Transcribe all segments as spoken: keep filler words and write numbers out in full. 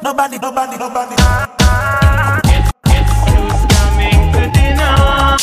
nobody, nobody, nobody. Coming to dinner.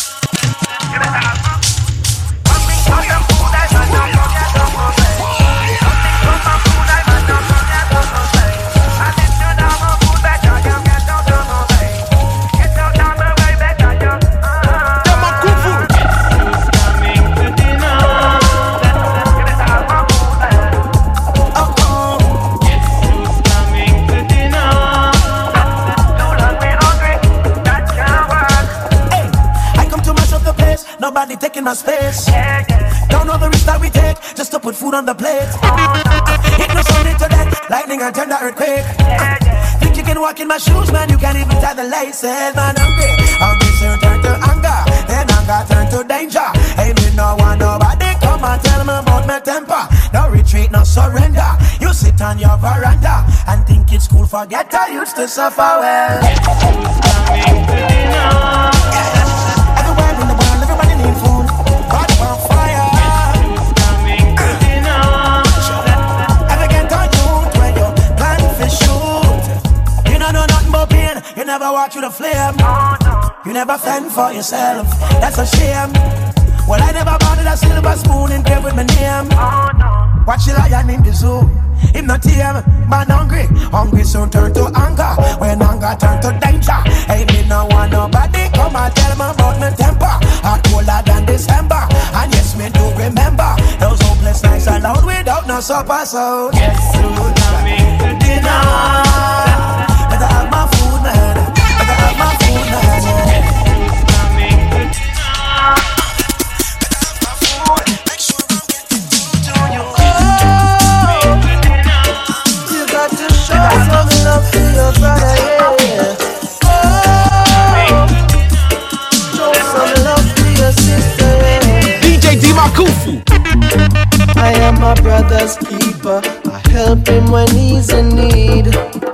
Nobody taking my space. Yeah, yeah. Don't know the risk that we take just to put food on the plate. Hit no sound into that lightning and turn the earthquake. Yeah, yeah. Think you can walk in my shoes, man? You can't even tie the laces. Man, hungry, hungry soon turn to anger, then anger turn to danger. Hey, me no want nobody come and tell me about my temper. No retreat, no surrender. You sit on your veranda and think it's cool. Forget I used to suffer well. Coming to dinner. Everywhere in the world, everybody need food. God on fire. Coming to dinner. Ever get on you when you plan for shoot? You don't know nothing but pain. You never walk through the flame. You never fend for yourself. That's a shame. Well, I never bothered a silver spoon in there with my name. Watch the lion in the zoo. Him not tame, man hungry. Hungry soon turn to anger. When anger turn to danger. Hey, me no want nobody come and tell me about my temper. Hot colder than December. And yes, me do remember those hopeless nights alone without no supper. So yes, soon coming to dinner. Better have my food, man. Better have my food, man. Coming to dinner. Love to your brother, yeah. Oh, show some love to your sister, yeah. D J Dimakufu. I am my brother's keeper. I help him when he's in need.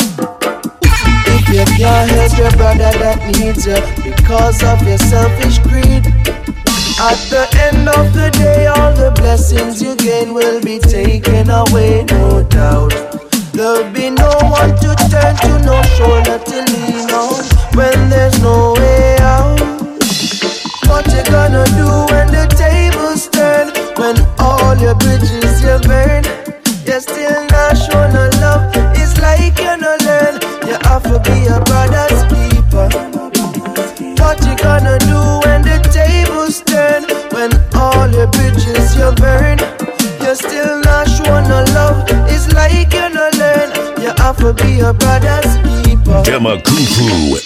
If you can't help your brother that needs you because of your selfish greed, at the end of the day, all the blessings you gain will be taken away, no doubt. There'll be no one to turn to, no shoulder to lean on when there's no way out. What you gonna do when the tables turn? When all your bridges you burn? You're still not showing no love. It's like you no learn. You have to be a brother's keeper. What you gonna do when the tables turn? When all your bridges you burn? You're still not showing no love. It's like you no learn. You have to be a brother's keeper. Dimakufu.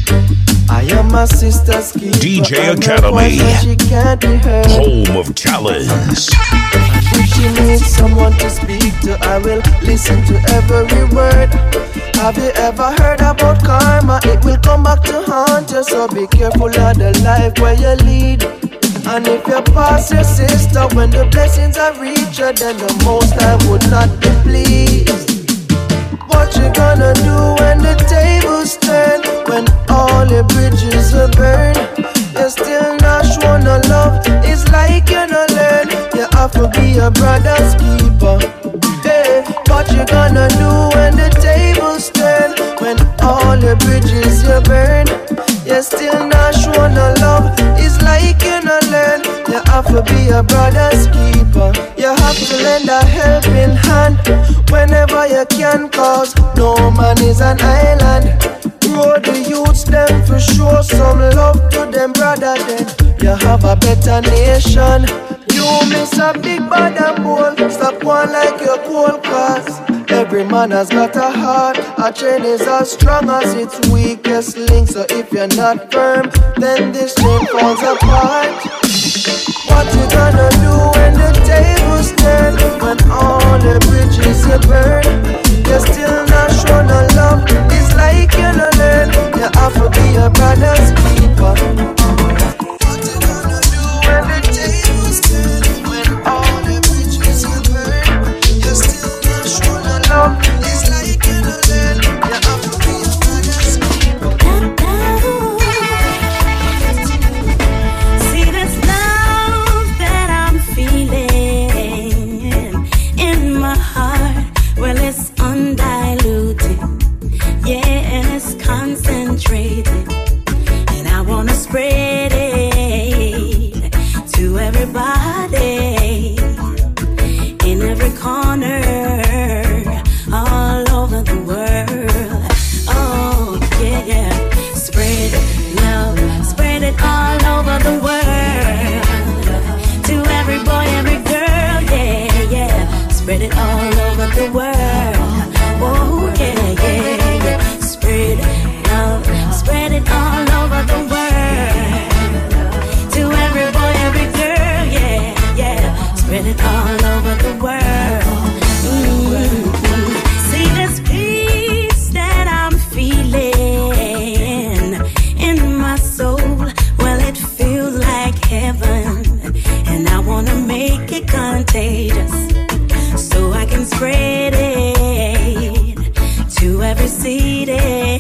I am my sister's keeper. D J Academy. She can't be heard. Home of talents. If she needs someone to speak to, I will listen to every word. Have you ever heard about karma? It will come back to haunt you. So be careful of the life where you lead. And if you pass your sister when the blessings are reached, then the most I would not be pleased. What you gonna do when the tables turn? When all your bridges are burned? You're still not showing no love. It's like you no learn. You have to be a brother's keeper. Hey, what you gonna do when the tables turn? When all your bridges you burn? You're still not showing no love. It's like you no learn. You have to be a brother's keeper. You have to lend a helping hand whenever you can, cause no man is an island. Grow the youths them for sure some love to them, brother, then you have a better nation. You miss a big bad and bold. Stop one like your cold, cause every man has got a heart. A chain is as strong as its weakest link. So if you're not firm, then this chain falls apart. What you gonna do when the tables turn? When all the bridges you burn? You're still not showing no love. It's like you no learn. You have to be a brother's keeper. What you gonna do when the tables turn? When all the bridges you burn? You're still not showing no love. It's like you no learn. You have to be a brother's keeper. See this love that I'm feeling in my heart. Well, it's undying. to every city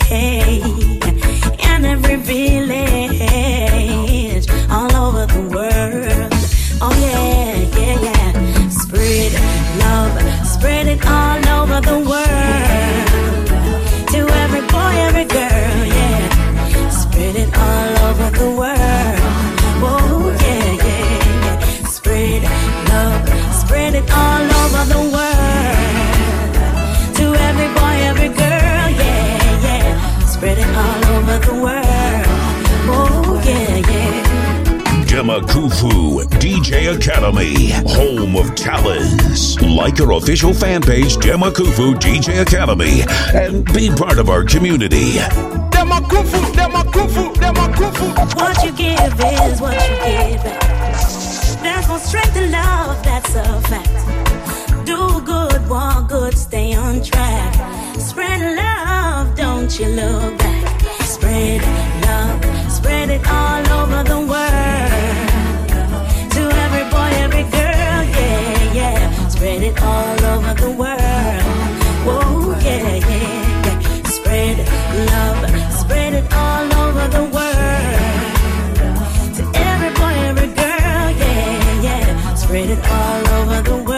and every village all over the world. Oh yeah, yeah, yeah. Spread love, spread it all over the world. To every boy, every girl, yeah. Spread it all over the world. Oh yeah, yeah, yeah. Spread love, spread it all over the world. To every boy, every girl, yeah, yeah. Spread it all over the world. Oh yeah, yeah. Demakufu D J Academy, home of talents. Like our official fan page, Demakufu D J Academy, and be part of our community. Demakufu, Demakufu, Demakufu. What you give is what you give. There's no strength in love, that's a fact. Do good, walk good, stay on track. Spread love, don't you look back. Spread love, spread it all over the world. To every boy, every girl, yeah, yeah. Spread it all over the world. Whoa, yeah, yeah, yeah. Spread love, spread it all over the world. To every boy, every girl, yeah, yeah. Spread it all over the world.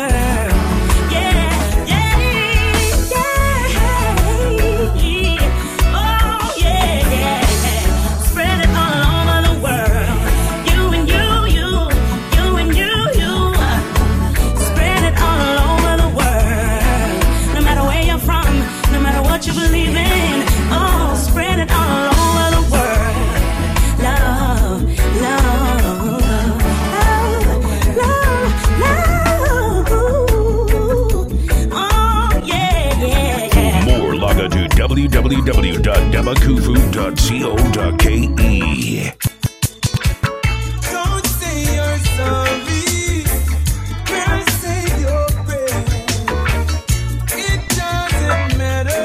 You believe in, oh, spread it all over the world. Love, love, love, love, oh, yeah, yeah, yeah. For more, log on to w w w dot demakufu dot co dot k e. Don't say you're sorry, girl, say your prayer. It doesn't matter.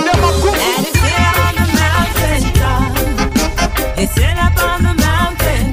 They sit up on the mountain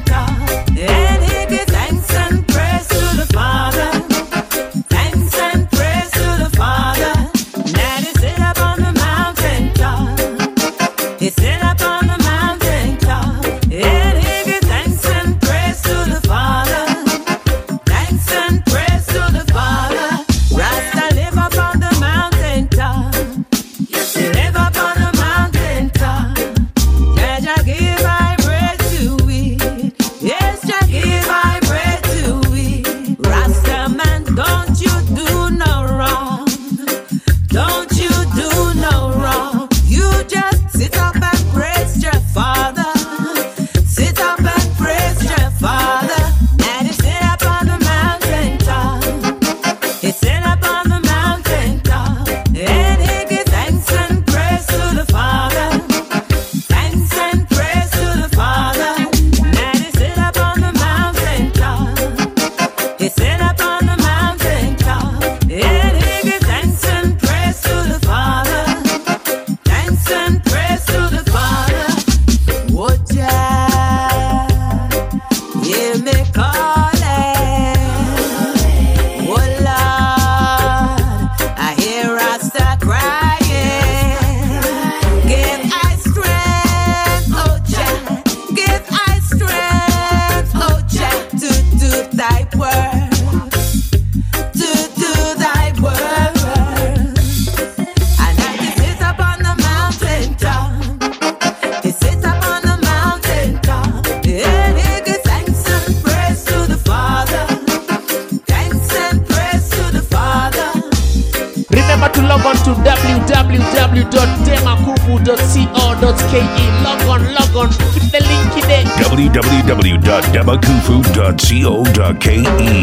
w w dot demakufu dot co dot k e. Log on, log on, keep the link in there. w w w dot demakufu dot co dot k e.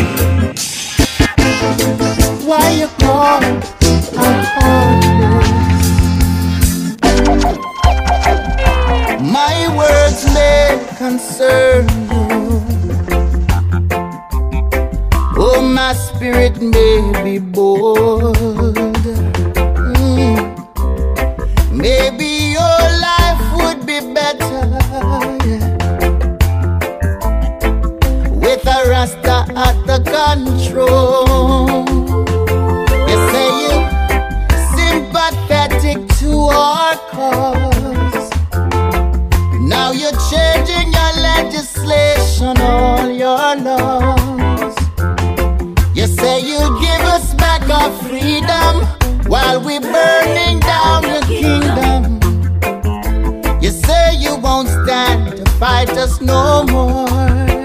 Why you call I'm my words may concern you. Oh, my spirit may be bold. Mm. Maybe your life would be better, yeah, with a Rasta at the control. You say you're sympathetic to our cause. Now you're changing your legislation, all your laws. You say you'll give us back our freedom while we're burning down your kingdom. You say you won't stand to fight us no more.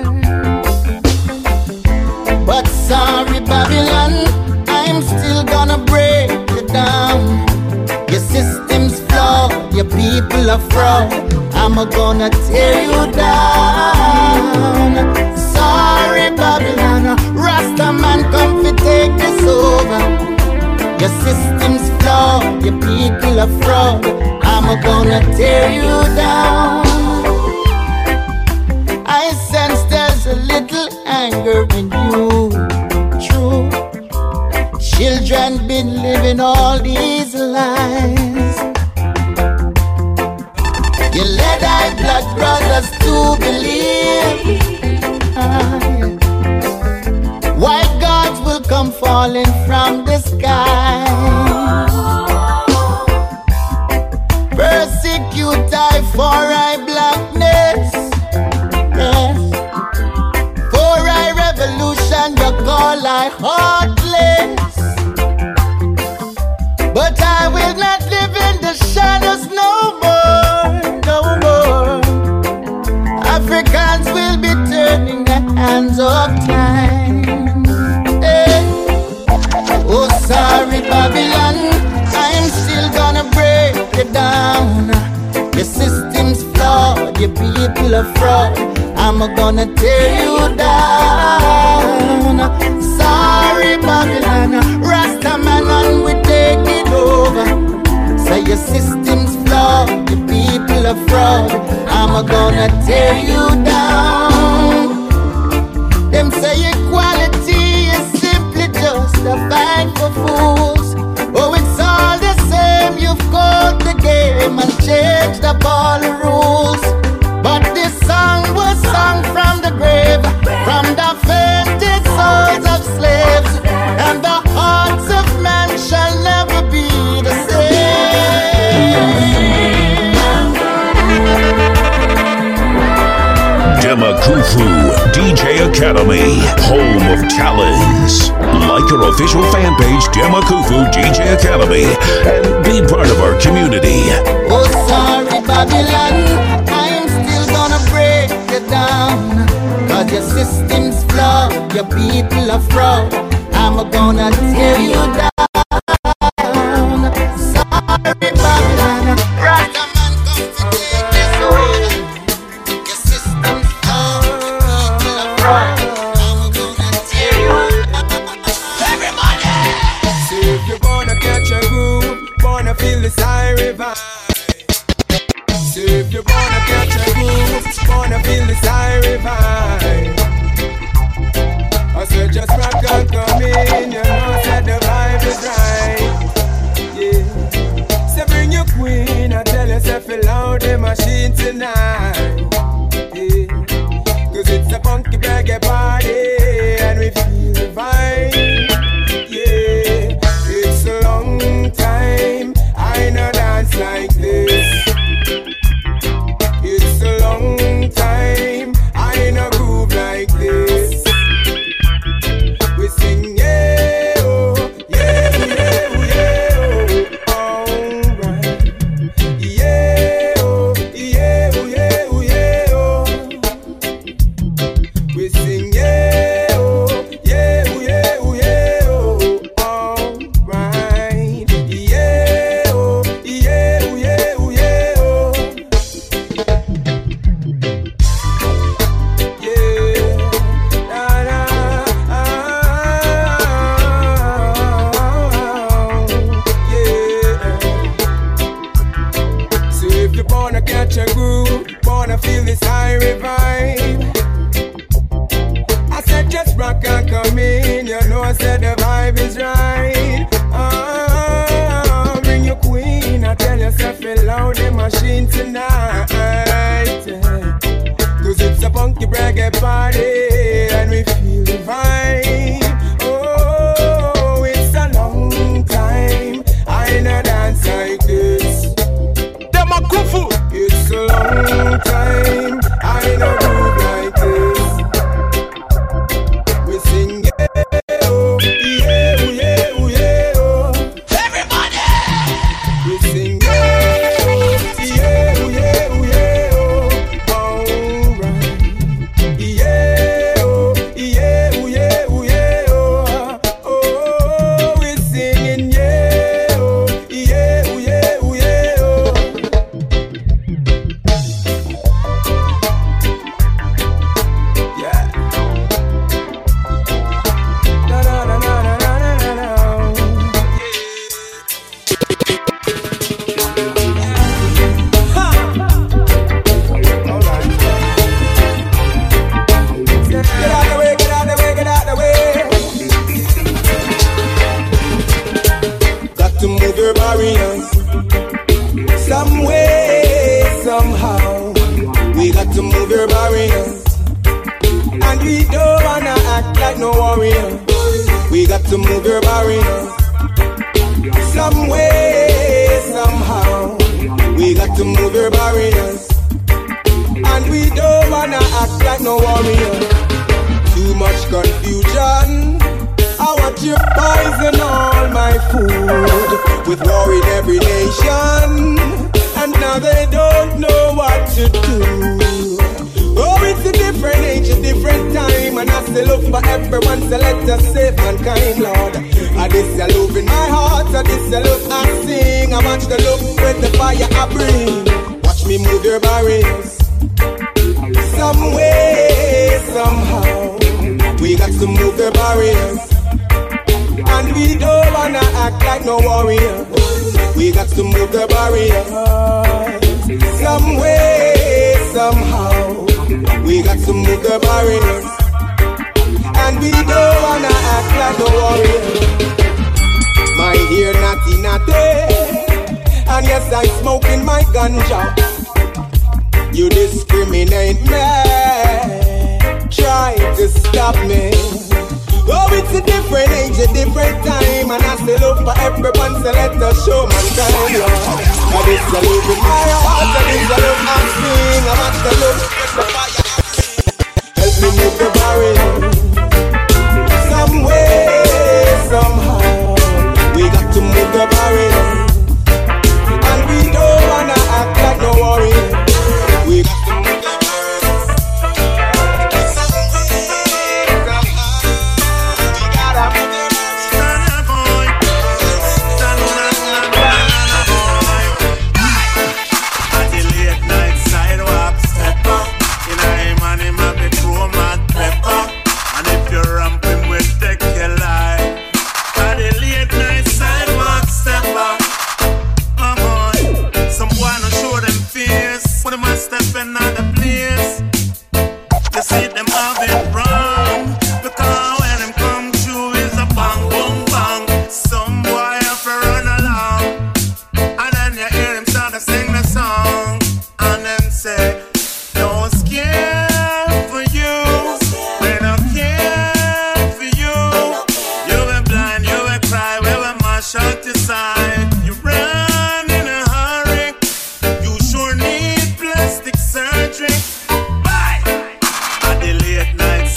But sorry, Babylon, I'm still gonna break you down. Your system's flawed, your people are fraud. I'm gonna tear you down. Sorry, Babylon, Rasta man, come to take this over. Your system's flawed, your people are fraud. I'm gonna tear you down. I sense there's a little anger in you. True, children been living all these lies. You led our blood brothers to believe ah, yeah. White gods will come falling from the sky. Persecute I for I blackness, yes. For I revolution you call I heartless. But I will not live in the shadows no more, no more. Africans will be turning their hands of time. Hey. Oh, sorry, Babylon, I'm still gonna break it down. Your system's flawed, your people are fraud. I'm gonna tear you down. Sorry, Babylon, Rasta man, and we take it over. Say your system's flawed, your people are fraud. I'm gonna tear you down. Them say equality is simply just a fight for fools. Oh, it's all the same, you've caught the game and changed up all the rules. But this song was sung from the grave, from the fainted souls of slaves, and the hearts of men shall never be the same. Demakufu D J Academy, home of talents. Like our official fan page, Demakufu D J Academy, and be part of our community. Oh, sorry, Babylon, I'm still gonna break you down. Cause your system's flawed, your people are fraud. I'm gonna tear you down. Sorry, Babylon, right a man come to take this over. Your system's flawed, your people are fraud. I'm gonna tear you down. Everybody! See if you wanna catch a groove, wanna feel the siren vibe. See if you wanna catch a groove, wanna feel the siren vibe. I said just rock and come in, you know said the vibe is fiery vibe. I said just rock and come in, you know I said the vibe is right. Oh, bring your queen, I tell yourself it loud the machine tonight. Cause it's a funky reggae party and we feel the vibe. Oh, it's a long time I ain't a dance like this. Dema Kufu. It's a long time I ain't a groove like this. We sing yeah, oh, yeah, oh, yeah, oh, yeah, oh. Everybody! We sing yeah, oh, yeah, oh, yeah, oh, yeah, oh. Alright. Yeah, oh, yeah, oh, yeah, oh, yeah, oh. Oh, we singing yeah, oh, yeah, oh, yeah, oh, yeah, oh. Yeah. Na na na na na na na na. Ha. Alright. Get out the way, get out the way, get out the way. Got to move your barriers. Some way, somehow. We got to move your barriers. And we don't wanna act like no warrior. We got to move your barriers. Some way, somehow. We got to move your barriers. And we don't wanna act like no warrior. Too much confusion. I watch you poison all my food with war in every nation. And now they don't know what to do. Oh, it's a different age, a different time. And I still look for everyone, so let us save mankind, Lord. I this a love in my heart, I this a love I sing. I watch the look with the fire I bring. Watch me move your barriers. Some way, somehow. We got to move the barriers. And we don't wanna act like no warrior. We got to move the barriers. Some way, somehow. We got to move the barriers. And we don't wanna act like no warrior. My ear natty natty. And yes, I smoking my ganja. You discriminate me. Try to stop me. Oh, it's a different age, a different time. And I still look for everyone, so let us show mankind, Lord. I this a look in my heart, I this a look I sing. I watch the look with the fire I bring. Help me move the barrier. Some way, somehow. We got to move the barrier. And we don't wanna act like no warrior. We got to move the barrier. Surgery. Bye. At the late night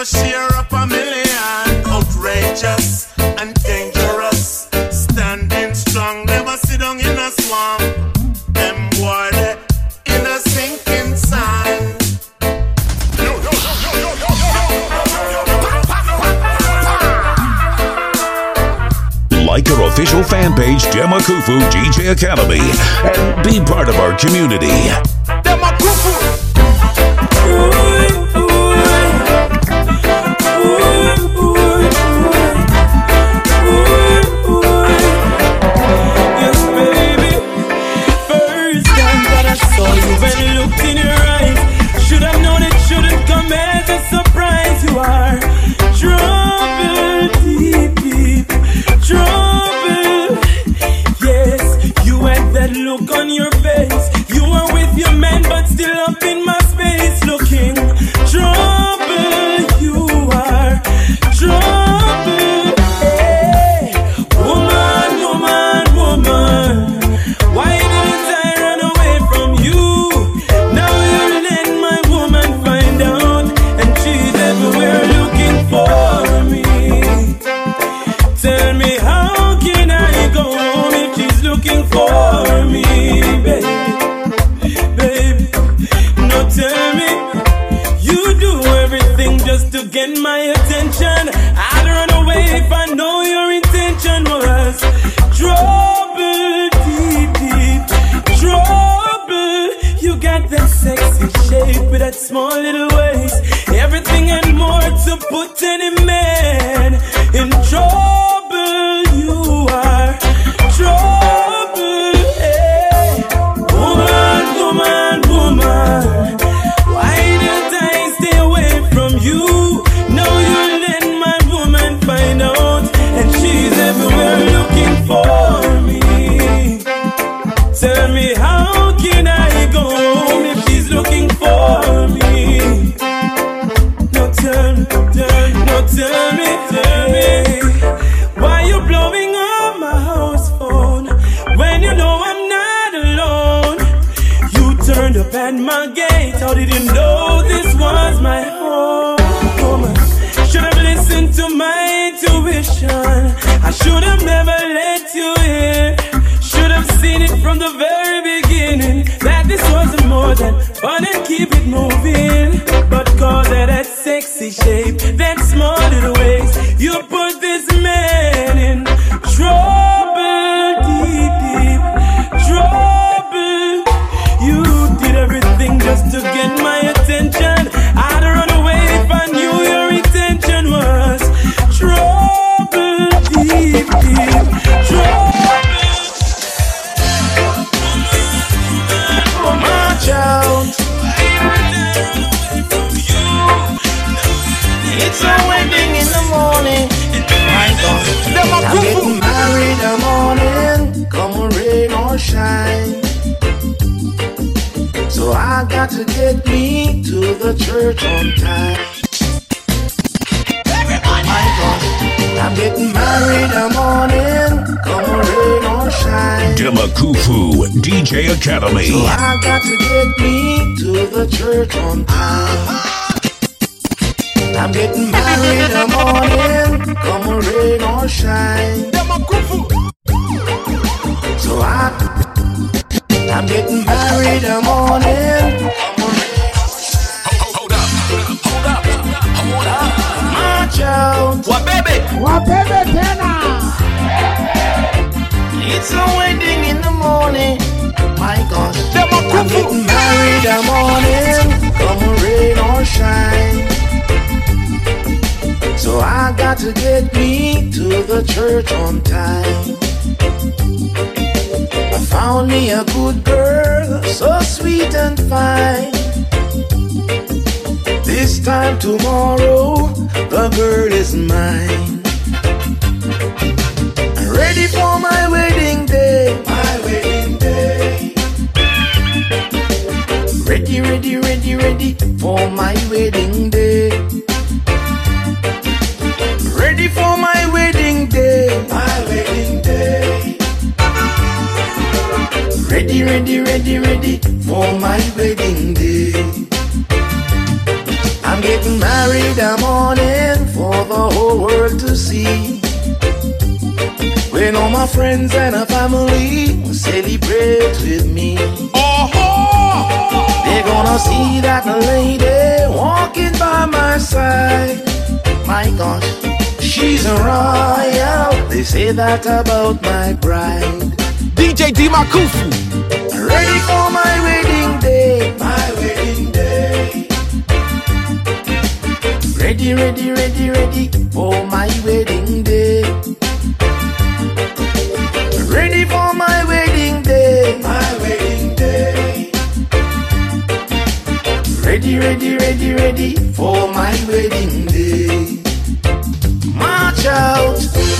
no share up a million. Outrageous and dangerous. Standing strong, never sit down in a swamp. Them boy they in a sinking sand. Like our official fan page, Demakufu D J Academy, and be part of our community. Demakufu. Yes, baby. First time that I saw you and looked in your eyes, should have known it shouldn't come as a surprise. You are trouble deep, deep trouble. Yes, you had that look on your face. You were with your man, but still up in my space, looking trouble. You are trouble. Hey, woman, woman, woman. Why didn't I run away from you? Now you let my woman find out, and she's everywhere looking for me. Tell me, how can I go home if she's looking for me, baby? Baby, no, tell me, you do everything just to get my attention. I'd run away if I know your intention was trouble, deep, deep trouble. You got that sexy shape with that small little waist, everything and more to put any man in trouble. You are trouble. Hey, woman, woman, woman. Why did I stay away from you? Now you let my woman find out, and she's everywhere looking for me. Tell me, how can I go home if she's looking for me? No, tell me, tell me, no, tell me, tell me. Why you blowing up my house phone when you know I'm not alone? You turned up at my gate. How did you know this was my home? Should have listened to my intuition. I should have never let you in. Should have seen it from the very beginning that this wasn't more than fun and keep it moving. But cause of that sexy shape, that small little waist, you put this man in trouble, deep, deep trouble. You did everything just to get my attention. I'd run away if I knew your intention was trouble, deep, deep trouble. March out. It's a wedding in the morning. My God, I'm getting married in the morning. Come rain or shine. So I got to get me to the church on time. My God, I'm getting married in the morning. Come rain or shine. Demakufu D J Academy. So I got to get me to the church on time. I'm getting married in the morning, come rain or shine. So I, I'm getting married in the morning. Hold up, hold up, hold up. March out. What baby? What baby tena? It's a wedding in the morning. My God, I'm Demakufu. getting married in the morning, come rain or shine. So I got to get me to the church on time. I found me a good girl, so sweet and fine. This time tomorrow, the girl is mine. I'm ready for my wedding day, my wedding day. Ready, ready, ready, ready for my wedding day. Ready for my wedding day, my wedding day. Ready, ready, ready, ready for my wedding day. I'm getting married, I'm on in for the whole world to see. When all my friends and our family celebrate with me. Uh-huh. They're gonna see that lady walking by my side. My gosh, she's a royal. They say that about my bride. D J Demakufu. Ready for my wedding day, my wedding day. Ready, ready, ready, ready for my wedding day. Ready for my wedding day, my wedding day. Ready, ready, ready, ready for my wedding day. March out,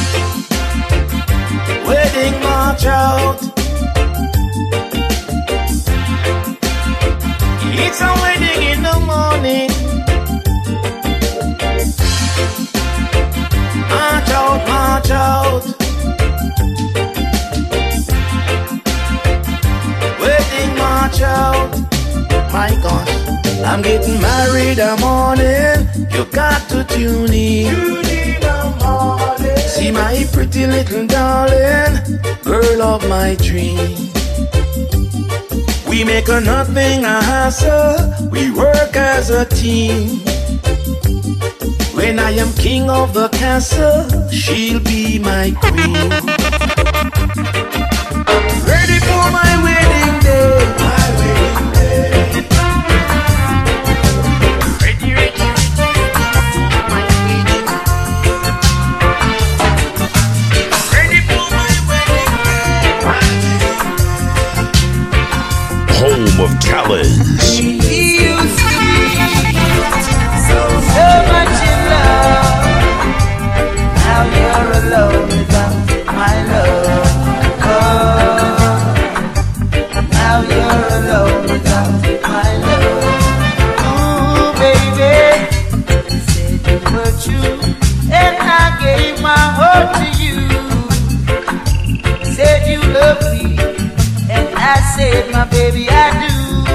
wedding march out. It's a wedding in the morning. March out, march out. Wedding march out. My gosh, I'm getting married, I'm on in. You got to tune in. See my pretty little darling, girl of my dream. We make a nothing a hassle, we work as a team. When I am king of the castle, she'll be my queen. Ready for my wedding day, my wedding day. Ready, ready, ready, my wedding. Ready for my wedding day, my wedding. Home of talents. We used to be so, so much in love. Now you're alone without my love. Oh, now you're alone without my love. Ooh, baby, you said you were true, and I gave my heart to you. Said you love me, and I said, my baby, I do.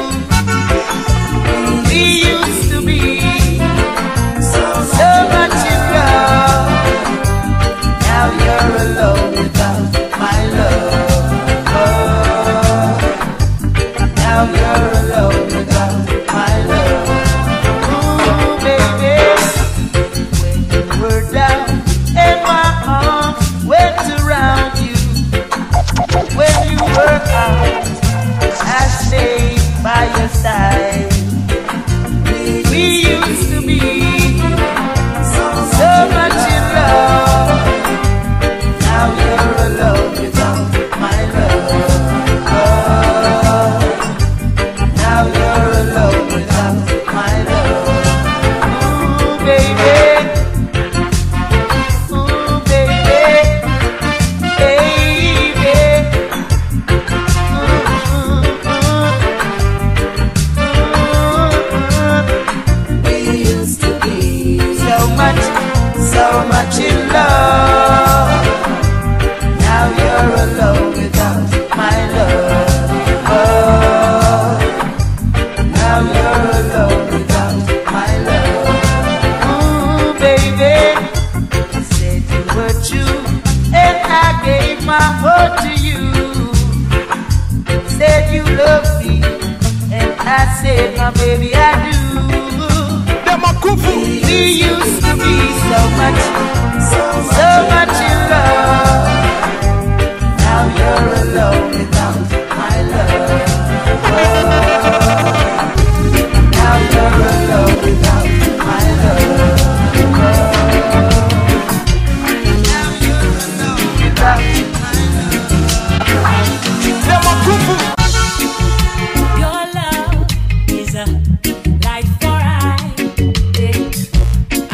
We used to be so, so much in love. Now you're alone without my love. Oh, now you're alone without my love. Ooh, baby, when you were down and my arms went around you, when you were out, I stayed by your side. We used to be so, so much in love. Now you're alone without my love. Oh, now you're alone without my love. Ooh, baby. Ooh, baby. Baby. We used to be so much, so much in love. Now you're alone without my love. Oh, now you're alone without my love. Ooh, baby, you said you were true, and I gave my heart to you. Said you love me, and I said, my baby, I do. We used to be so much, so, so much in love. Now you're alone without my love. Oh, now you're alone without my love. Oh, now you're alone without my love. Your love is a light for eyes.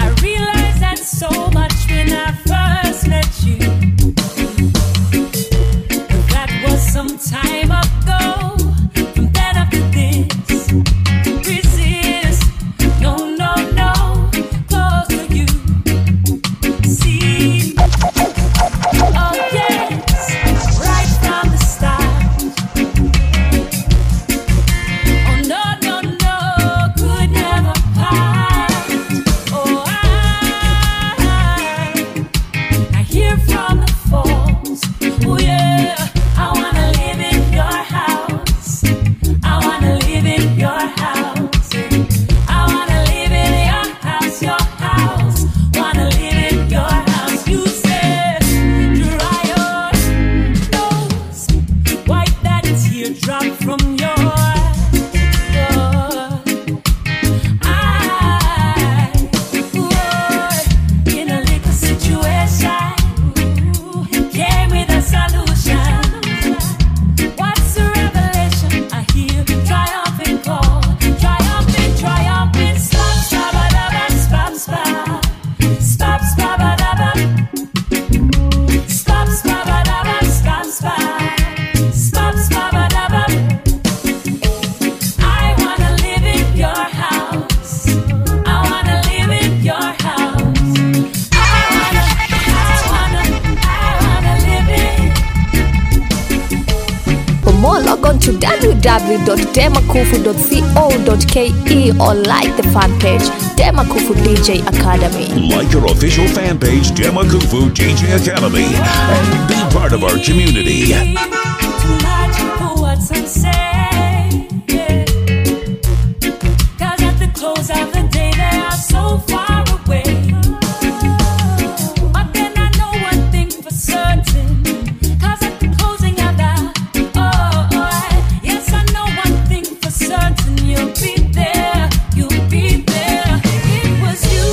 w w dot demakufu dot co dot k e or like the fan page Demakufu D J Academy. Like our official fan page Demakufu D J Academy and be part of our community. Too much for what's unsaid, yeah. 'Cause at the close of the day they are so far away. But then I know one thing for certain, 'cause at the closing of that, oh, oh, yes I know one thing for certain, you'll be there, you'll be there. It was you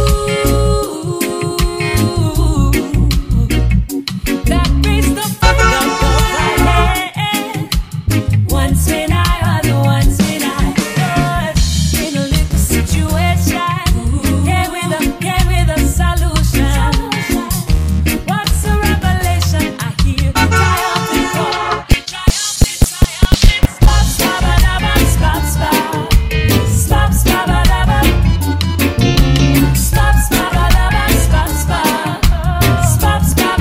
that raised the once when I was, once when I was in a little situation, came with a, came with a solution. What's a revelation? I hear triumphant call, triumphant, triumphant. Stop, stop, stop, stop, stop, stop, stop, stop, stop, stop, stop, stop, stop.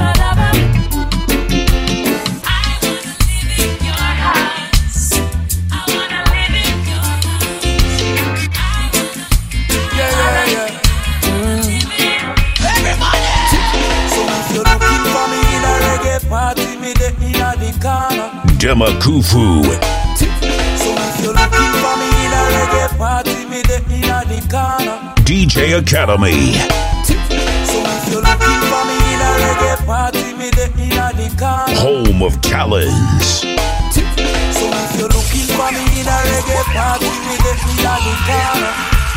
Demakufu. So if you're looking for me in a reggae party, me the in the corner. D J Academy. So if you're looking for me in a reggae party, me the in the corner. Home of talents. So if you're looking for me in a reggae party, me the in the corner.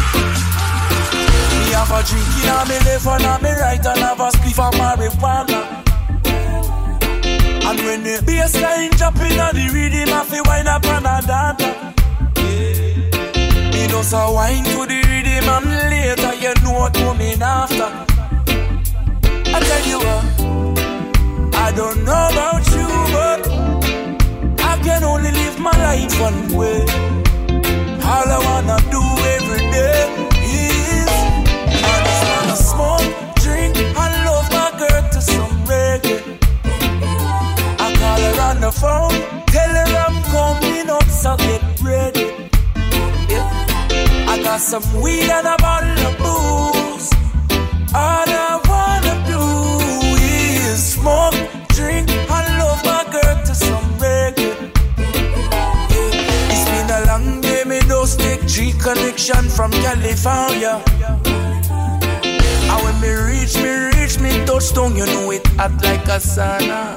Me have a drink in me left and on me right, and have a spliff of marijuana. And when the bassline jumping on the rhythm, I feel wine up and a dance. Yeah. Me just a wine to the rhythm, and later you know what coming after. I tell you what, I don't know about you, but I can only live my life one way. All I wanna do every day is I just wanna smoke, drink, and love my girl to some reggae. Call her on the phone, tell her I'm coming up, so get ready. Yeah. I got some weed and a bottle of booze. All I wanna do is smoke, drink, and love my girl to some reggae. Yeah. It's been a long day, me no stick G connection from California. And when me reach, me reach, me touchdown, you know it hot like a sauna.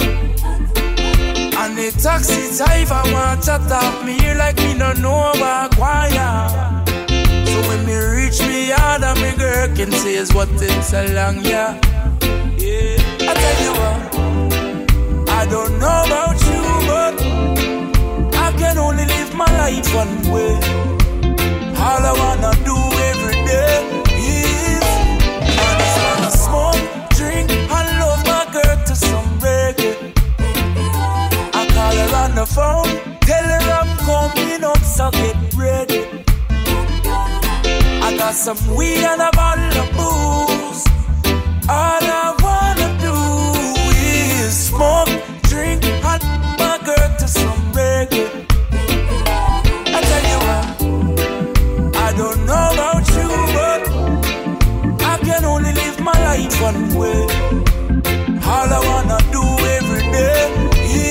And the taxi driver want to talk me here like me no know about choir. So when me reach me yard and me girl can say is what takes so long, yeah. Yeah, I tell you what, I don't know about you, but I can only live my life one way. All I wanna do every day is I just wanna smoke, drink, and love my girl to some reggae. Call her on the phone, tell her I'm coming up, so get ready. I got some weed and a bottle of booze. All I wanna do is smoke, drink, and my girl to some reggae. I tell you what, I don't know about you, but I can only live my life one way. All I wanna do every day is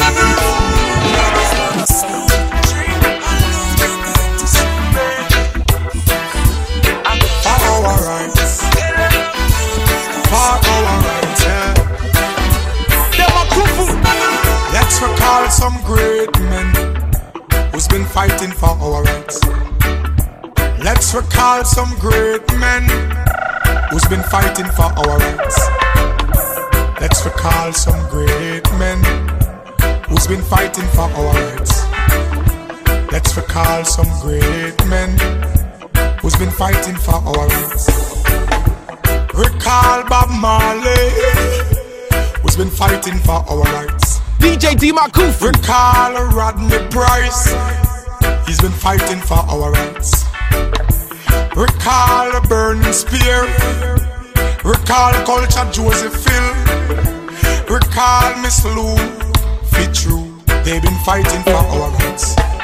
let's recall some great men who's been fighting for our rights. Let's recall some great men who's been fighting for our rights. Let's recall some great men who's been fighting for our rights. Let's recall some great men who's been fighting for our rights. Recall Bob Marley, who's been fighting for our rights. D J Demakufu. Recall Rodney Price, he's been fighting for our rights. Recall the burning spear. Recall Culture Joseph Phil. Recall Miss Lou Fit True. They've been fighting for our rights.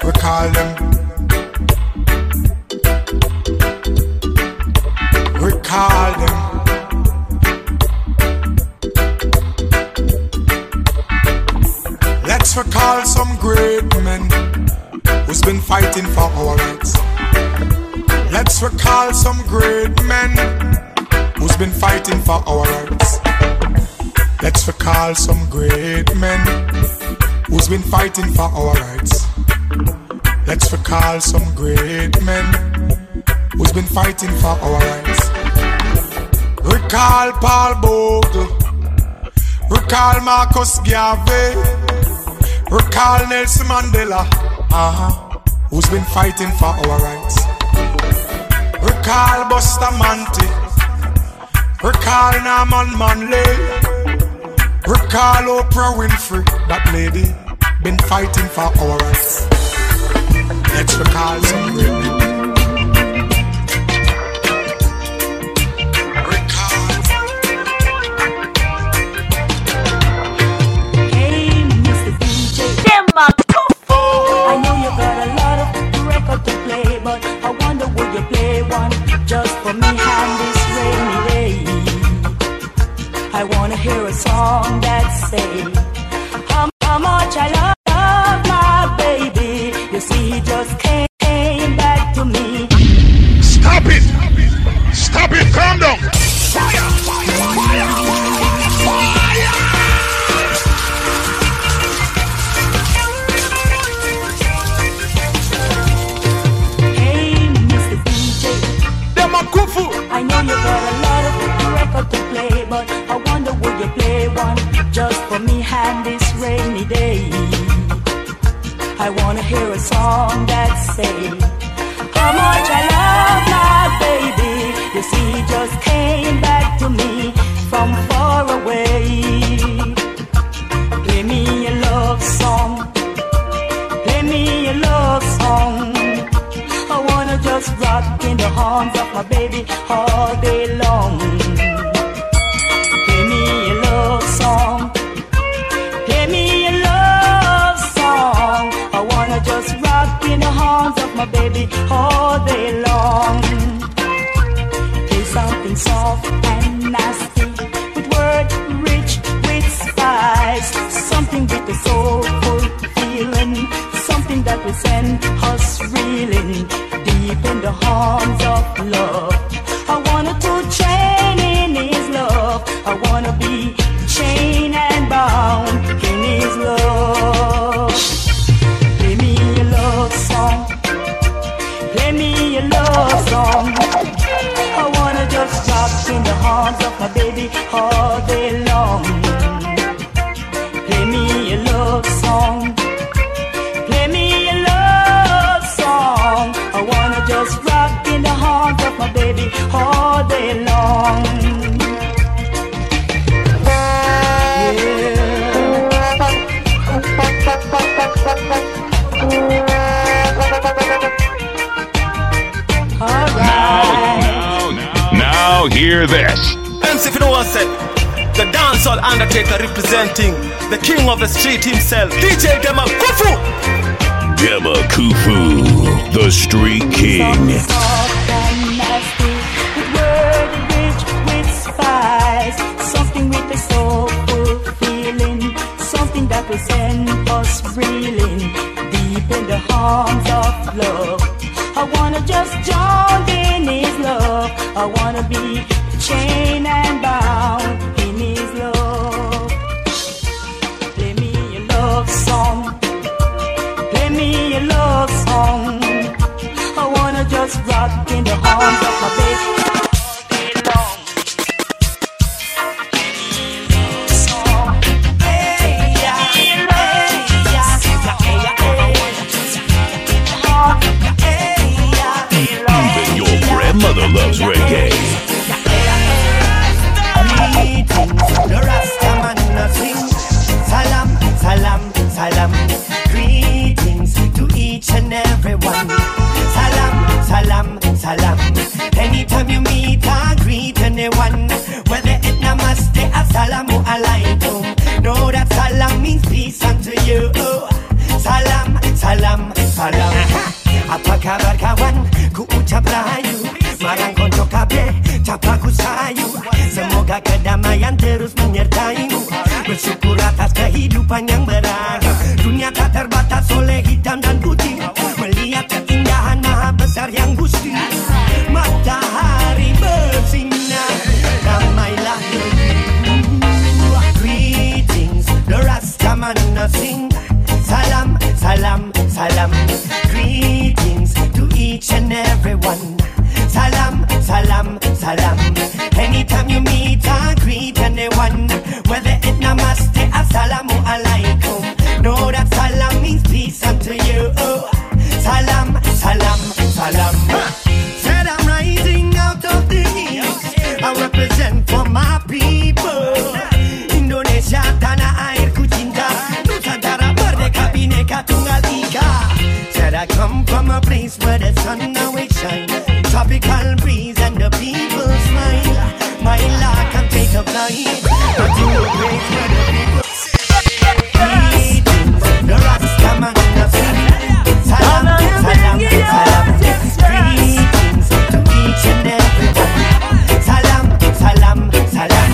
recall them. Recall them. Let's recall some great men who's been fighting for our rights. Let's recall some great men who's been fighting for our rights. Let's recall some great men who's been fighting for our rights. Let's recall some great men who's been fighting for our rights. Recall Paul Bogle. Recall Marcus Garvey. Recall Nelson Mandela, uh-huh, who's been fighting for our rights. Recall Bustamante. Recall Norman Manley. Recall Oprah Winfrey, that lady been fighting for our rights. Let's recall some great men. I know you got a lot of record to play, but I wonder would you play one just for me on this rainy day. I wanna hear a song that say how, how much I love, love my baby. You see, he just came, came back to me. Stop it! Stop it! Calm down! Fire! Fire! Fire! Fire! I know you got a lot of record to play, but I wonder would you play one just for me on this rainy day. I wanna hear a song that say how much I love my baby. You see, he just came back to me from far away. Play me a love song, play me a love song. I wanna just rock in the arms of my baby all day long. Play me a love song, play me a love song. I wanna just rock in the arms of my baby all day long. Play something soft and nasty, with words rich with spice, something with a soulful feeling, something that will send us reeling deep in the arms of love. I wanna to chain in his love. I wanna be chained and bound in his love. Play me a love song, play me a love song. I wanna just rock in the arms of my baby all day long. Play me a love song, play me a love song. I wanna just rock in the arms of my baby all day long. All right. Now, now, now hear this. M C, if you know what I said, the dancehall Undertaker representing the king of the street himself, D J Dema Kufu. Dema Kufu, the Street King. Soft and nasty, with word rich with spice, something with a soulful feeling, something that will send us reeling deep in the arms of love. I wanna just join in his love. I wanna be chained and bound in his love. Play me a love song, play me a love song. I wanna just rock in the arms of my baby all day long. Play me a love song, hey yeah, hey yeah, hey yeah, I wanna just rock in the arms of my hey yeah. Even your grandmother loves reggae. The Rasta man a sing. Salam, salam, salam. Greetings to each and every one. Salam, salam, salam. Anytime you meet or greet anyone, whether it namaste or salamu alaikum, know that salam means peace unto you. Salam, salam, salam. Semarang konco kabeh capaku sayu. Semoga kedamaian terus menyertaimu. Bersyukur atas kehidupan yang berarti. Dunia tak terbatas oleh hitam dan putih. Melihat keindahan maha besar yang gusti. Matahari bersinar, damailah negeriku. Greetings, the Rastaman sing. Salam, salam, salam. Greetings to each and everyone. Salam, salam, salam. Anytime you meet or greet anyone, whether it namaste, assalamu alaikum, know that salam means peace unto you. Salam, salam, salam. Said I'm rising out of the east. I represent for my people. Indonesia, tanah airku cinta. Nusantara merdeka, bineka tunggal ika. Said I come from a place where the sun always shines. Tropical breeze and the people smile. My luck can take a flight. But to a place where the people greetings, the Rastaman sing. Salam, salam, salam. Greetings to each and everyone. Salam, salam, salam.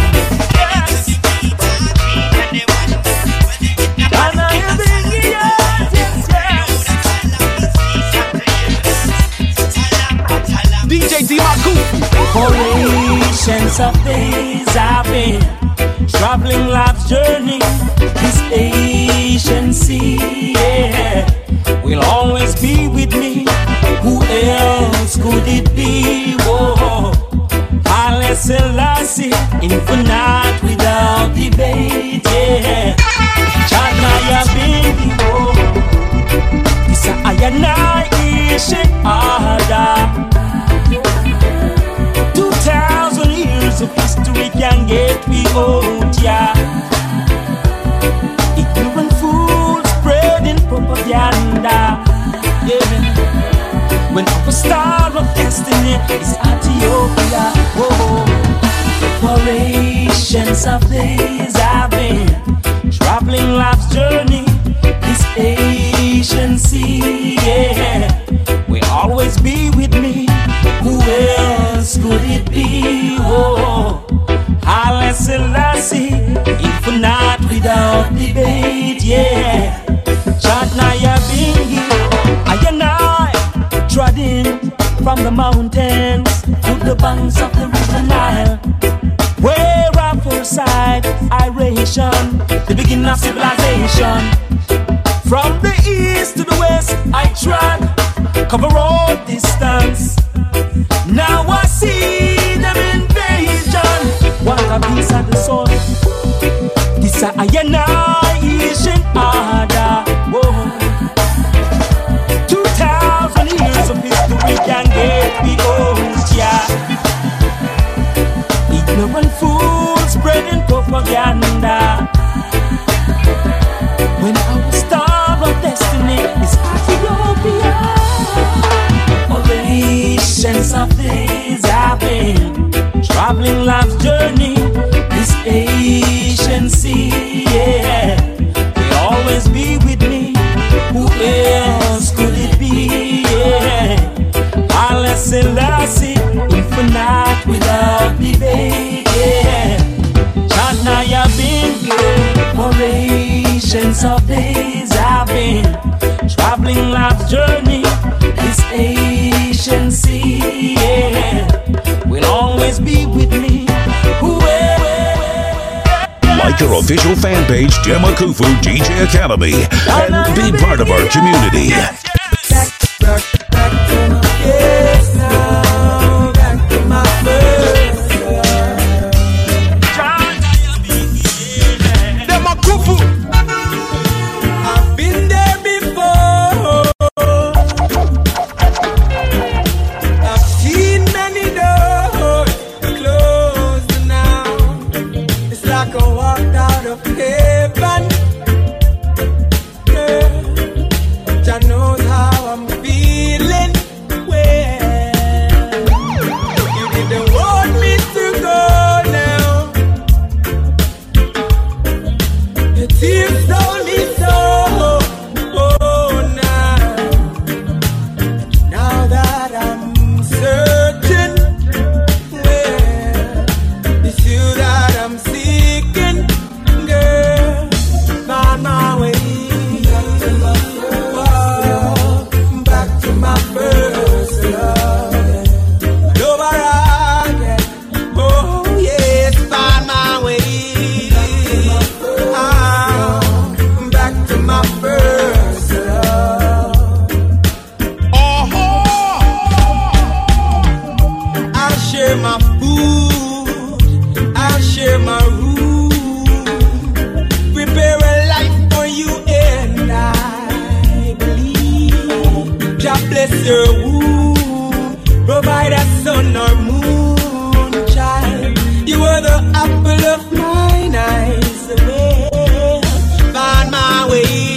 D J Dema Kufu. For ancients of days I've been traveling life's journey. This ancient sea, yeah, will always be with me. Who else could it be? Whoa, Haile Selassie, infinite without debate, yeah. Chadnaya Bingi, oh, this Ayana Ishe Ada. Two thousand years of history can get me out, yeah. Ignorant fools spreading propaganda, yeah. When our star of destiny is Ethiopia, whoa. For ancients of days I've been traveling life's journey. This ancient sea, yeah, will always be with me. Who else could it be? Oh, Haile Selassie, infinite without debate, yeah. Chadnaya Bingi, I and I, treading from the mountains to the banks of the river Nile, where I foresight iration, the beginning of civilization. From the east to the west, I trod, cover all distance. Now I see them invasion. What a piece of the soul. This a annihilation order. Whoa. Two thousand years of history can get me old, yeah. Ignorant fools spreading propaganda. When our star of destiny is Ethiopia. Ancients of days I've been traveling life's journey. This ancient sea, yeah, will always be with me. Who else could it be? Yeah, Haile Selassie, infinite without debate. Yeah, Chadnaya Bingi. For ancients of days I've been traveling life's journey. This ancient sea, yeah, will always be with me. Like our official fan page, Dema Kufu D J Academy, and be part of our community. Yes, now back to my first Dema Kufu. I've been there before. I've seen many doors closed now. It's like I walked out of heaven. Yeah. Jah knows how I'm feeling. Well, you didn't want me to go now. Your tears told me so. Oh, now, now that I'm searching, share my food, I'll share my room. Prepare a life for you and I believe. Jah bless your womb, provide a sun or moon, child. You are the apple of mine eyes, away. Find my way.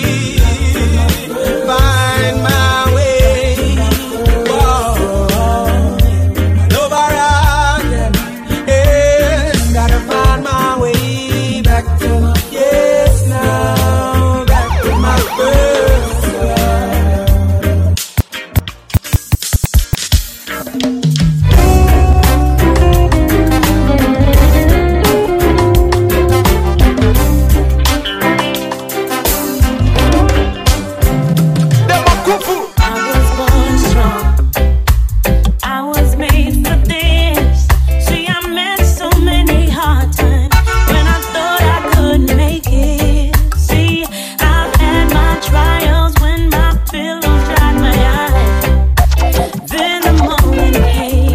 Find my way. Whoa. Over again. Yes, gotta find my way back to, yes, now, back to my first love. Pillows dried my eyes. Then the morning came.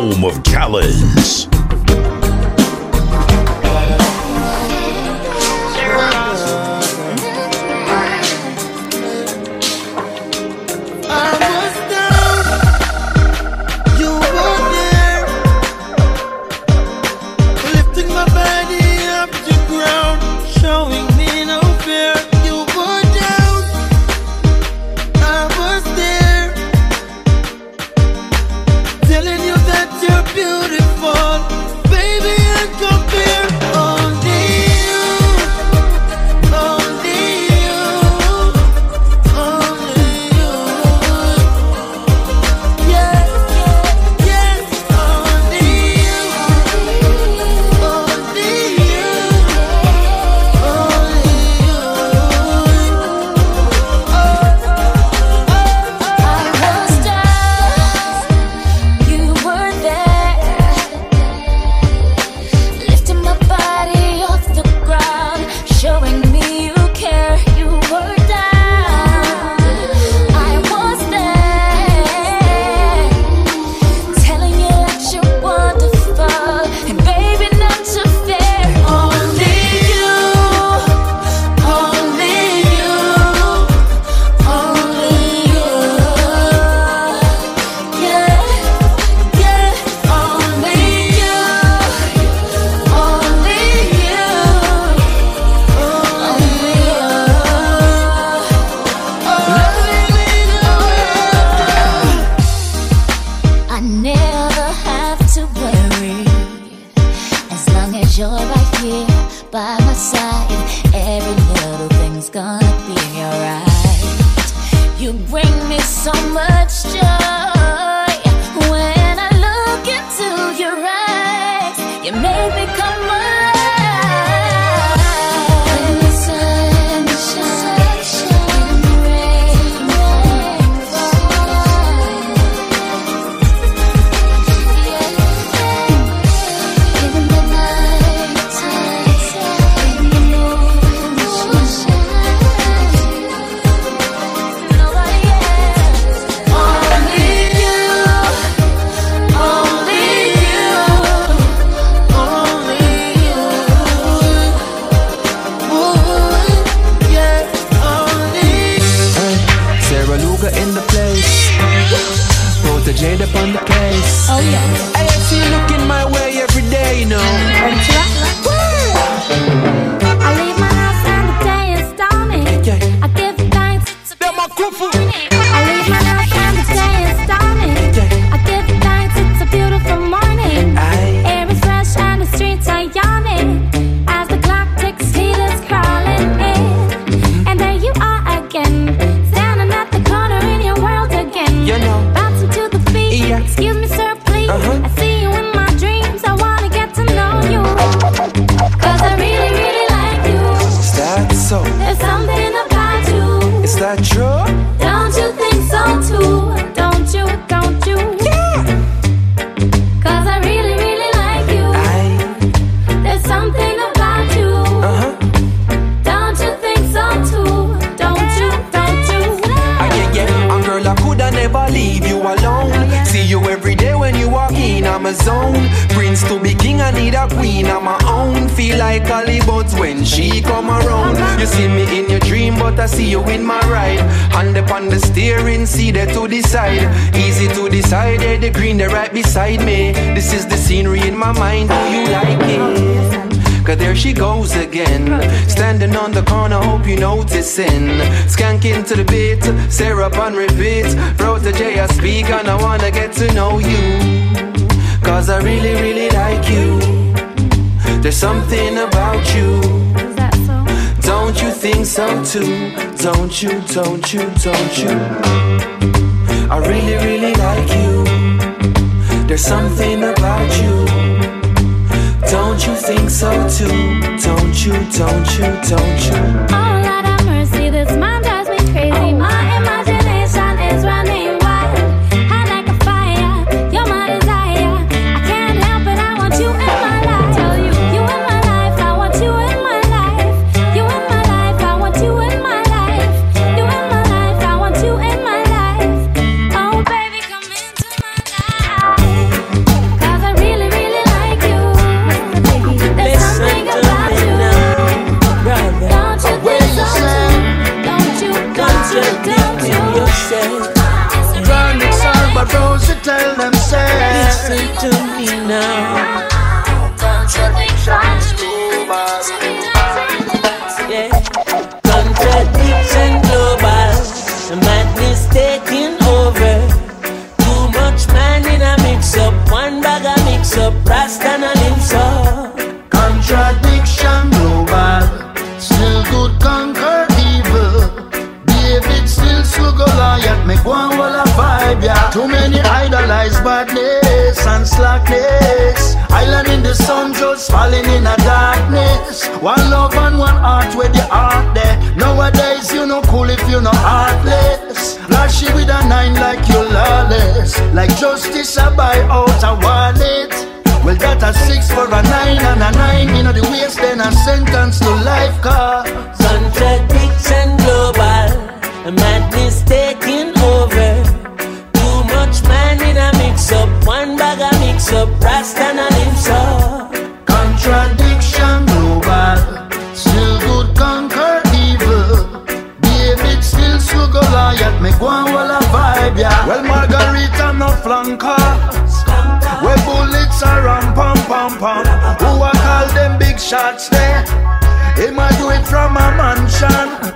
home of talents. Skanking to the beat, syrup on repeat. Protege, I speak and I wanna get to know you. Cause I really, really like you. There's something about you. Is that so? Don't you think so too? Don't you, don't you, don't you? I really, really like you. There's something about you. Don't you think so too? Don't you, don't you, don't you? Oh, Lord have mercy, this man drives me crazy. Oh. My imagination is running wild. Hot like a fire, you're my desire. I can't help it, I want you in my life. Tell you, you in my life, I want you in my life. You in my life, I want you in my life. You in my life, I want you in my life. Oh, baby, come into my life. money now. Contradictions global. Yeah. Contradiction global. Madness taking over. Too much man in a mix up. One bag a mix up. Rasta and a limbs up. Contradiction global. Still good conquer evil. David still slow Goliath. Make one wall a vibe, yeah. Too many idolize badness and slackness. Island in the sun just falling in a darkness. One love and one heart with the heart there. Nowadays you no cool if you no heartless. Flashy with a nine like you lawless. Like justice I buy out a wallet. Well that a six for a nine and a nine. You know the waste then a sentence to life car. Contradiction global. Madness taking over. Too much man in a mix up. One bag a mix up. Rasta and a limbs up. Contradiction global. Still good conquer evil. David still slow Goliath. Make one wall a vibe, yeah. Well Margarita no flankers. Where bullets are ram pam pam pam. Who I call them big shots there? He might do it from a mansion.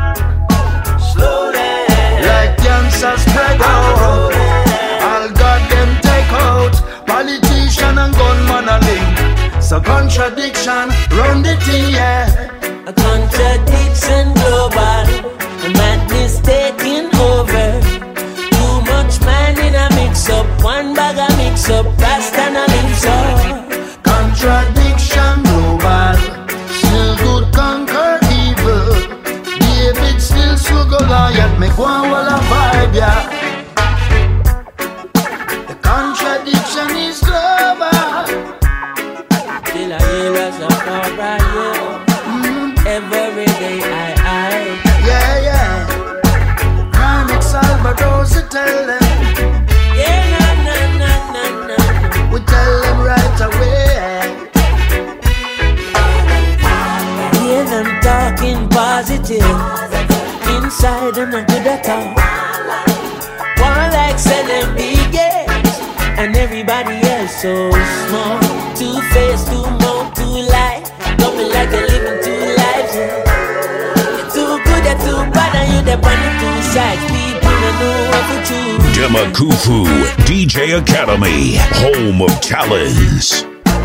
Like cancer spread out. All got them take out. Politician and gunman a link. So contradiction round the thing, yeah. A contradiction global. A madness taking over. Too much man in a mix up. One bag a mix up. Rasta and a limbs up. Contradiction global. Still good conquer evil. David still slow Goliath. Make one wall a vibe, yeah. The contradiction is global. Till I hear us up alright, yeah. Every day I, I. Yeah, yeah. Chronic Salvador's to tell them. Yeah, na, na, na, na, na. We tell them right away. Hear them talking positive. Inside them a good at all. One like say them big, yes. And everybody else so small. Two face, two mouth, two life. Don't be like they're living two lives, yeah. You're too good, you're too bad, and you're the one of two sides. People don't know what to choose. Demakufu D J Academy, home of talents.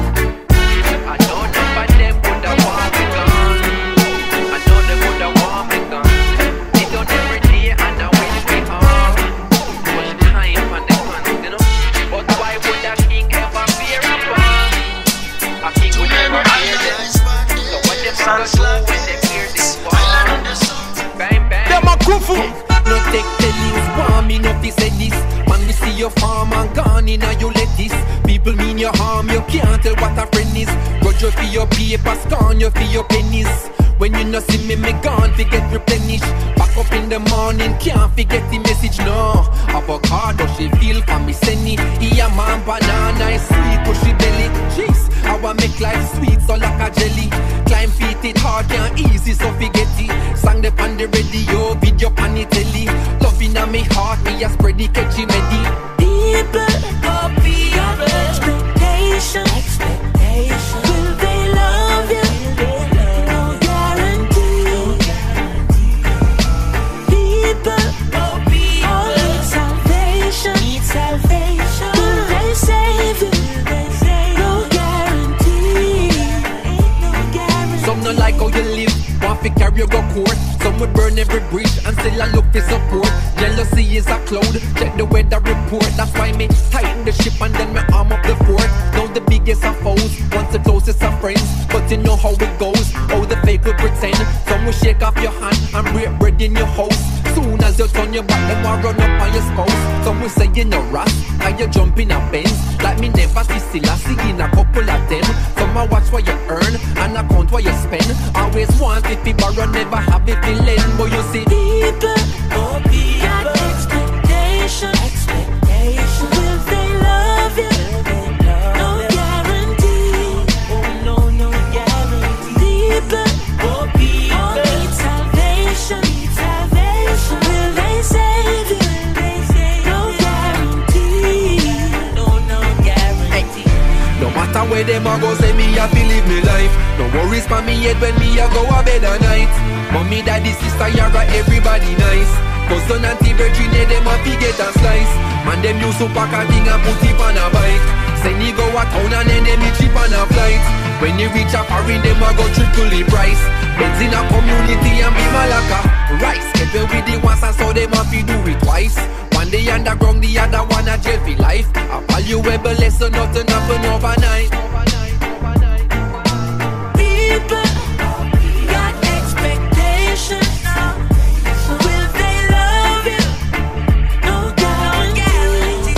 No take the links, warm enough to say this. Man, we see your farm and gone in and you let this. People mean your harm, you can't tell what a friend is. Grudge you for your paper, scorn you for your pennies. When you no see me, me gone, forget replenish. Back up in the morning, can't forget the message, no. Avocado, she feel for me, send it. Yeah, man, banana is sweet, pushy belly. Jeez, how I make life sweet, so like a jelly. Climb feet, it hard, can't easy, so forget it. Sang the on the radio, video on the telly. Loving on me heart, me a spread the catchy medi. People go beyond expectation. Expectation. Will they love you? No guarantee. People go beyond need salvation. Need salvation. Will they save you? No guarantee. No guarantee. Some don't like how you live. Want to carry you go court. Some would burn every bridge and still I look for support. Jealousy is a cloud, check the weather report. That's why me tighten the ship and then me arm up the fort. Now the biggest of foes, once the closest of friends. But you know how it goes, how the fake will pretend. Some will shake off your hand and break bread in your house. Soon as you turn your back, them will run up on your spouse. Some will say you no ras, how you jump in a Benz. Like me never see Selassie in a couple of them. Some will watch what you earn and account what you spend. Always want if you borrow, never have it in lend. But you see people, oh people, got expectation. Expectation. Will they love you? No guarantee. Oh no, no guarantee. People, oh people, need salvation. Need salvation. Will they save you? No guarantee. No, no guarantee. matter where them a go, say me a fi live me life. No worries for me head when me a go a bed at night. Mommy, daddy, sister, yara, everybody nice. Cousin, auntie, virgin, yeah, them a fi get a slice. Man, them use to pack a thing and put it on a bike. Send you go a town and then them cheap on a flight. When you reach a foreign, them a go triple the price. Beds in a community and be malaka. Rice, get well with the ones and so them a fi do it twice. One day underground, the other one a jail for life. A valuable lesson, nothing happen overnight. People got expectations. Will they love you? No guarantee.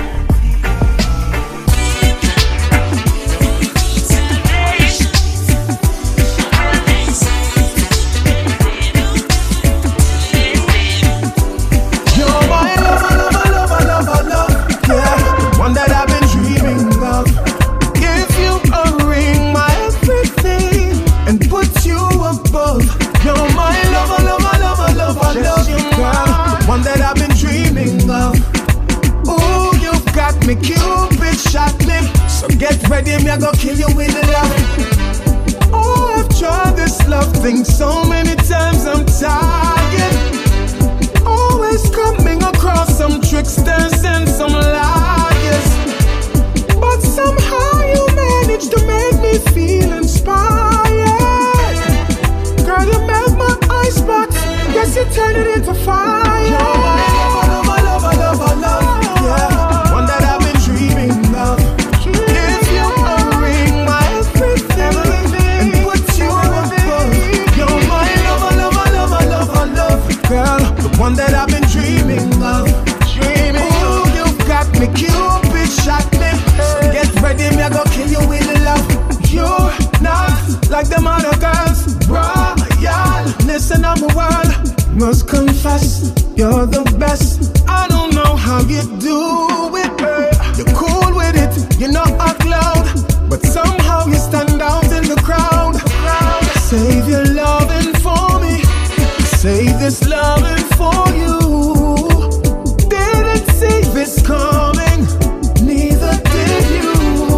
You're my lover, lover, lover, lover, love. Yeah, one that I've been dreaming of. Give you a ring, my everything, and put you above. You're my lover, lover, lover, lover, love. Girl, one that I've been dreaming of. Ooh, you've got me, Cupid shot me. So get ready, me I go kill you with the love. Oh, I've tried this love thing so many times, I'm tired. Always coming across some tricksters and some liars. But somehow you managed to make me feel inspired. Girl, you melt my icebox. Yes, you turn it into fire. You're my lover, lover, lover, love. Yeah, one that I've been dreaming of. Give you a ring, my everything, and put you above. You're my lover, lover, lover, lover, love. Girl, the one that I've been dreaming of. Dreaming. Ooh, you've got me, Cupid shot me. So get ready, me I go kill you with love. You're not like them other girls, Brian. Listen, I'm a world. Must confess, you're the best. I don't know how you do it, babe. You're cool with it, you're not act loud, but somehow you stand out in the crowd. Save your loving for me. Save this loving for you. Didn't see this coming, neither did you.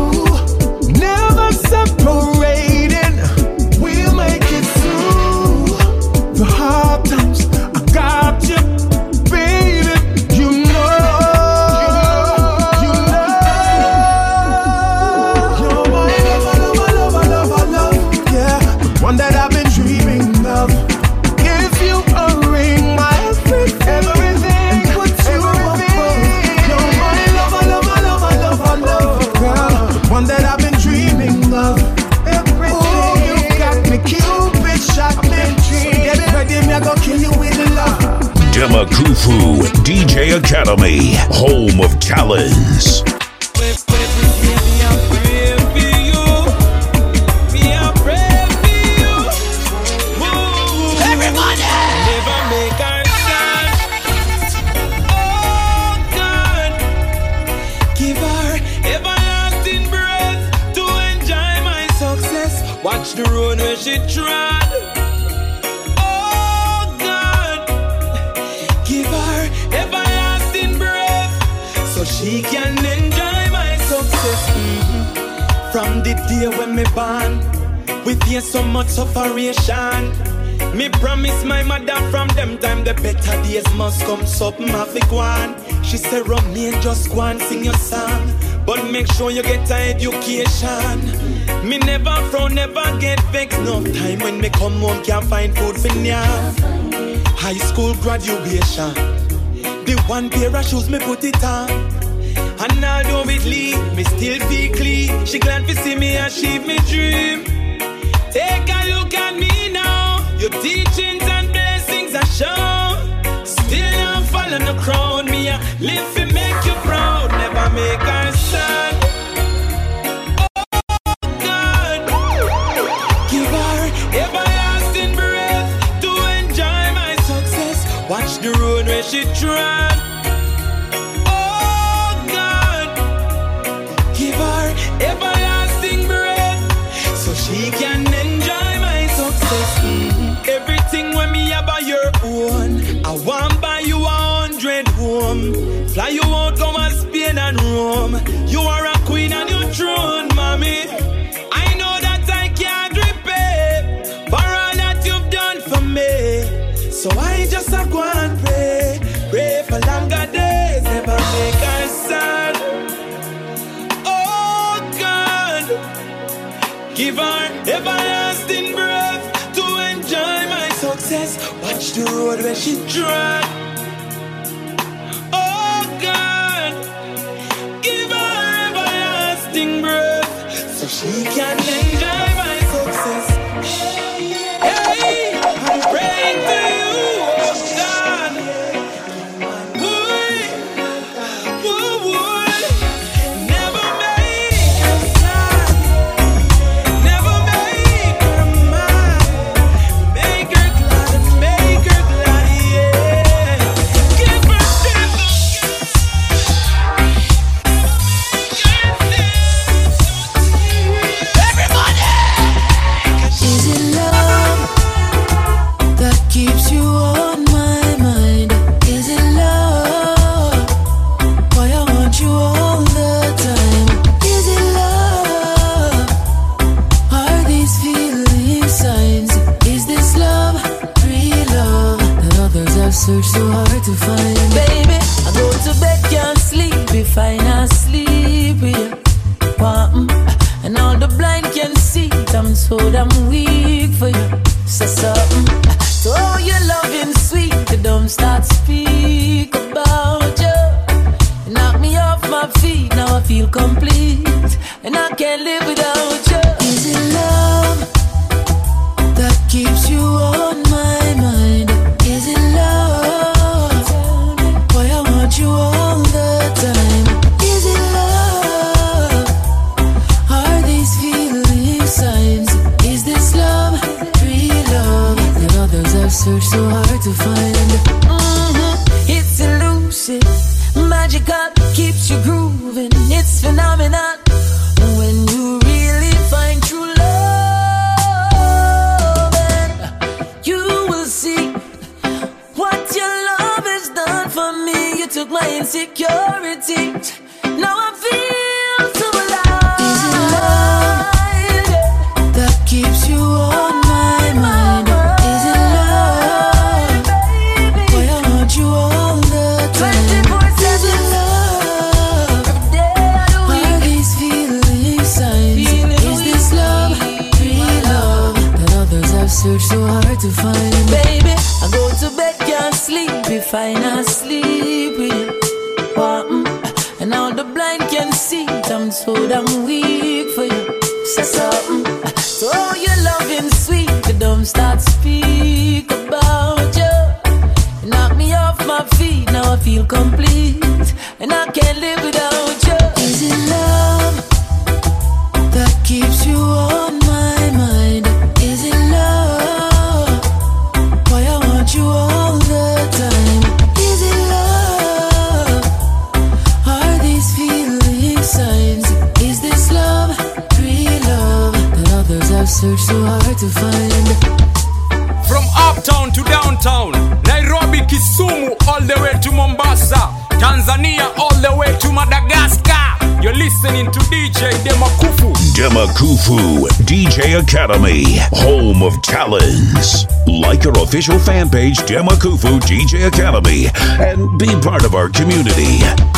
Never separating, we'll make it through the hard times. I got you, baby. You know, you know, you're my lover, lover, lover, lover, love. Yeah, the one that I've been dreaming of. Give you a ring, my everything, everything, and put you above. You're my lover, lover, lover, lover, love. Girl, the one that I've been dreaming of. Ooh, you got me, Cupid shot me. So get ready, me I go kill you with the love. Demakufu D J Academy, home of talents. Everybody! Never make her stand. Oh God, give her everlasting breath to enjoy my success. Watch the road where she trod. Oh God, give her everlasting breath so she can enjoy my success. Mhm. From the day when me born, we face so much sufferation. Me promise my mother from them time the better days must come. Something have to go on. She said, Romain, just go and sing your song, but make sure you get an education. Me never frown, never get vexed. No time when me come home can't find food for now. High school graduation, the one pair of shoes me put it on. And now do it leave, me still feel clean. She glad to see me achieve me dream. Take a look at me now. Your teachings and blessings are shown. Still I'm following the crowd. Me a live to make you proud. Never make her stand. Oh God, give her everlasting breath to enjoy my success. Watch the road where she trod. Oh God, give her everlasting breath so she can enjoy my success. Mm-hmm. Everything when me have by your own, I want buy you a hundred home. Fly you out, come and Spain and Rome. You are a queen on your throne, mommy. Give her everlasting breath to enjoy my success. Watch the road where she tread. Oh God, give her everlasting breath so she can enjoy my success. Hey, I'm praying to you, oh God. Boy, boy, boy. Never make her sad. Never make her mad. Make her glad and make her glad, yeah. Give her everybody. Is it love that keeps you on my mind? Is it love? Why I want you all the time? Is it love? Are these feeling signs? Is this love, real love that others have searched so hard to find? Baby, I go to bed, can't sleep if I not sleep with you. Mm. And all the blind can see it, I'm so damn weak for you. Say something. So oh, your loving sweet, you don't start speak about you. You knock me off my feet, now I feel complete, and I can't live without you. Is it love that keeps you on my mind? Is it love? Why I want you all the time? Is it love? Are these feeling signs? Is this love, real love that others have searched so hard to find? Mm-hmm. It's elusive, magical, keeps you grooving. It's phenomenal when you really find true love, and you will see what your love has done for me. You took my insecurity, now I feel so alive. Is it love that keeps you on my mind? Is it love? Why I want you all the time? Is it love? Are these feeling signs? Is this love, real love that others have searched so hard to find? Baby, I go to bed, can't sleep if I not sleep with you. Mm. And all the blind can see it, I'm so damn weak for you. Say something. So oh, your loving sweet, you don't start speak about you. You knock me off my feet, now I feel complete, and I can't live without you. Is it love that keeps you on my mind? Is it love? Why I want you all the time? Is it love? Are these feeling signs? Is this love, real love that others have searched so hard to find? From uptown to downtown, Nairobi, Kisumu, all the way to Mombasa, Tanzania, all the way to Madagascar. You're listening to D J Demakufu. Demakufu D J Academy, home of talents. Like our official fan page, Demakufu D J Academy, and be part of our community.